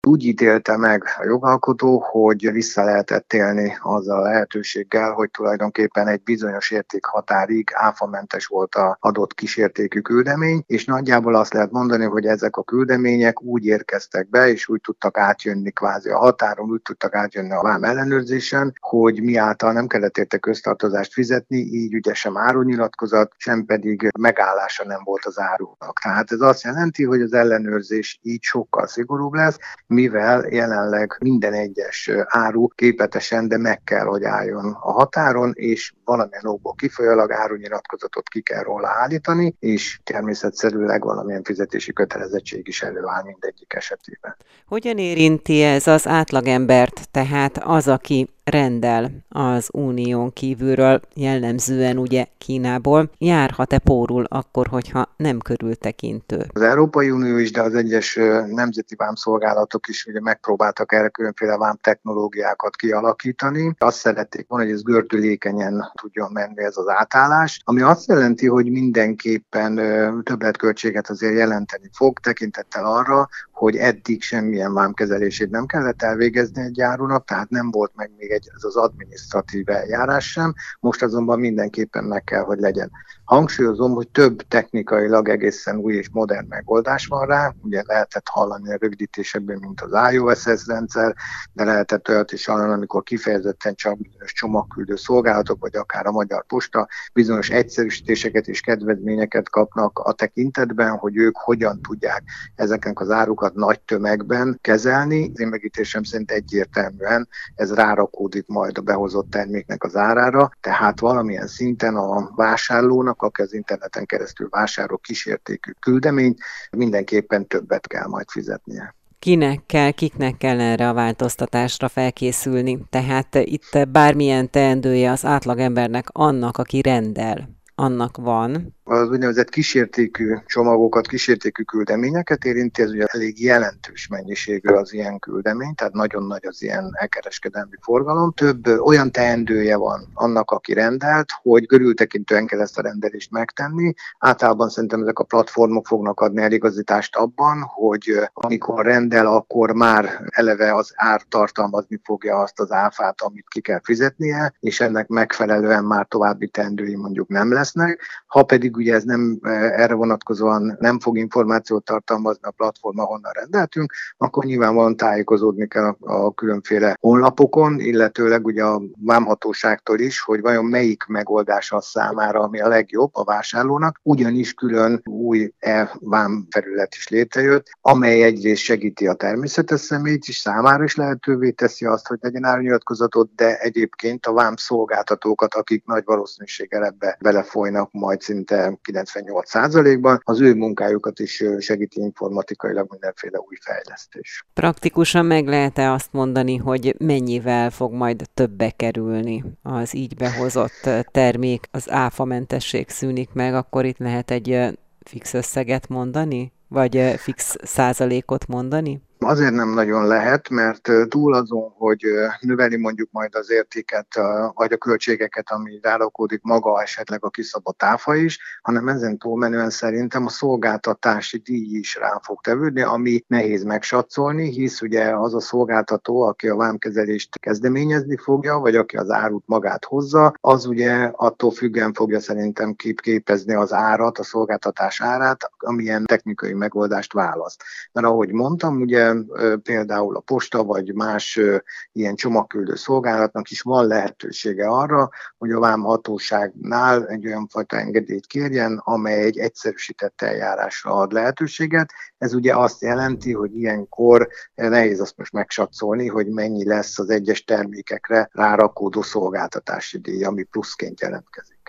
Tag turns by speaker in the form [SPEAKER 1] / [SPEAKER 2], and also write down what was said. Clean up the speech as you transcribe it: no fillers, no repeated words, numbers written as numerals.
[SPEAKER 1] Úgy ítélte meg a jogalkotó, hogy vissza lehetett élni azzal a lehetőséggel, hogy tulajdonképpen egy bizonyos értékhatárig áfamentes volt az adott kísértékű küldemény, és nagyjából azt lehet mondani, hogy ezek a küldemények úgy érkeztek be, és úgy tudtak átjönni kvázi a határon, úgy tudtak átjönni a vám ellenőrzésen, hogy miáltal nem kellett érte köztartozást fizetni, így ugye sem árunyilatkozat, sem pedig megállása nem volt az árunak. Tehát ez azt jelenti, hogy az ellenőrzés így sokkal szigorúbb lesz, mivel jelenleg minden egyes áru képletesen, de meg kell, hogy álljon a határon, és valamilyen okból kifolyólag árunyilatkozatot ki kell róla állítani, és természetszerűleg valamilyen fizetési kötelezettség is előáll mindegyik esetében.
[SPEAKER 2] Hogyan érinti ez az átlagembert, tehát az, aki rendel az unión kívülről, jellemzően ugye Kínából, járhat-e pórul akkor, hogyha nem körültekintő?
[SPEAKER 1] Az Európai Unió is, de az egyes nemzeti vámszolgálatok is ugye megpróbáltak erre különféle vámtechnológiákat kialakítani. Azt szerették volna, hogy ez gördülékenyen tudjon menni ez az átállás, ami azt jelenti, hogy mindenképpen többletköltséget azért jelenteni fog, tekintettel arra, hogy eddig semmilyen vámkezelését nem kellett elvégezni egy árunak, tehát nem volt meg még ez az adminisztratív eljárás sem, most azonban mindenképpen meg kell, hogy legyen. Hangsúlyozom, hogy több technikailag egészen új és modern megoldás van rá, ugye lehetett hallani a rögzítésekben, mint az iOSS rendszer, de lehetett olyat is hallani, amikor kifejezetten csak bizonyos csomagküldő szolgálatok, vagy akár a Magyar Posta bizonyos egyszerűsítéseket és kedvezményeket kapnak a tekintetben, hogy ők hogyan tudják ezeknek az árukat nagy tömegben kezelni. Az én megítélésem szerint egyértelműen ez rárakódik majd a behozott terméknek az árára, tehát valamilyen szinten a vásárlónak, aki az interneten keresztül vásárol kísértékű küldeményt, mindenképpen többet kell majd fizetnie.
[SPEAKER 2] Kiknek kell erre a változtatásra felkészülni? Tehát itt bármilyen teendője az átlagembernek annak, aki rendel, annak van.
[SPEAKER 1] Az úgynevezett kísértékű csomagokat, kísértékű küldeményeket érinti, ez ugye elég jelentős mennyiségű az ilyen küldemény, tehát nagyon nagy az ilyen elkereskedelmi forgalom. Több olyan teendője van annak, aki rendelt, hogy körültekintően kell ezt a rendelést megtenni. Általában szerintem ezek a platformok fognak adni eligazítást abban, hogy amikor rendel, akkor már eleve az ár tartalmazni fogja azt az áfát, amit ki kell fizetnie, és ennek megfelelően már további teendői mondjuk nem lesznek. Ha pedig ugye ez nem erre vonatkozóan nem fog információt tartalmazni a platform, ahonnan rendeltünk, akkor nyilvánvalóan tájékozódni kell a különféle honlapokon, illetőleg ugye a vámhatóságtól is, hogy vajon melyik megoldás az számára, ami a legjobb a vásárlónak, ugyanis külön új vám felület is létrejött, amely egyrészt segíti a természetes személyt is, számára is lehetővé teszi azt, hogy legyen árunyilatkozatot, de egyébként a vám szolgáltatókat, akik nagy valószínűséggel ebbe belefolynak majd szinte 98%-ban, az ő munkájukat is segíti informatikailag mindenféle új fejlesztés.
[SPEAKER 2] Praktikusan meg lehet-e azt mondani, hogy mennyivel fog majd többe kerülni az így behozott termék, az áfamentesség szűnik meg, akkor itt lehet egy fix összeget mondani? Vagy fix százalékot mondani?
[SPEAKER 1] Azért nem nagyon lehet, mert túl azon, hogy növeli mondjuk majd az értéket, vagy a költségeket, ami rárakódik maga esetleg a kiszabott áfa is, hanem ezen túlmenően szerintem a szolgáltatási díj is rá fog tevődni, ami nehéz megsatszolni, hisz ugye az a szolgáltató, aki a vámkezelést kezdeményezni fogja, vagy aki az árut magát hozza, az ugye attól függően fogja szerintem képezni az árat, a szolgáltatás árát, amilyen technikai megoldást választ. Mert ahogy mondtam, ugye például a posta vagy más ilyen csomagküldő szolgálatnak is van lehetősége arra, hogy a vámhatóságnál egy olyan fajta engedélyt kérjen, amely egy egyszerűsített eljárásra ad lehetőséget. Ez ugye azt jelenti, hogy ilyenkor nehéz azt most megsatszolni, hogy mennyi lesz az egyes termékekre rárakódó szolgáltatási díj, ami pluszként jelentkezik.